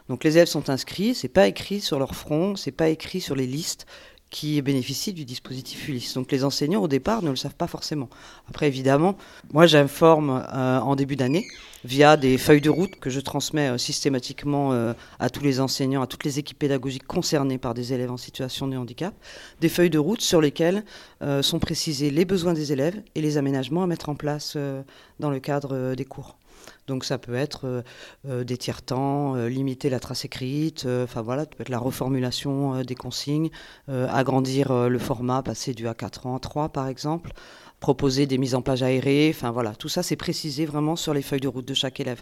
Donc les élèves sont inscrits, c'est pas écrit sur leur front, c'est pas écrit sur les listes qui bénéficient du dispositif Ulysse. Donc les enseignants au départ ne le savent pas forcément. Après évidemment, moi j'informe en début d'année via des feuilles de route que je transmets systématiquement à tous les enseignants, à toutes les équipes pédagogiques concernées par des élèves en situation de handicap, des feuilles de route sur lesquelles sont précisés les besoins des élèves et les aménagements à mettre en place dans le cadre des cours. Donc ça peut être des tiers-temps, limiter la trace écrite, voilà, ça peut être la reformulation des consignes, agrandir le format, passer du A4 en A3 par exemple, proposer des mises en page aérées, enfin voilà, tout ça c'est précisé vraiment sur les feuilles de route de chaque élève.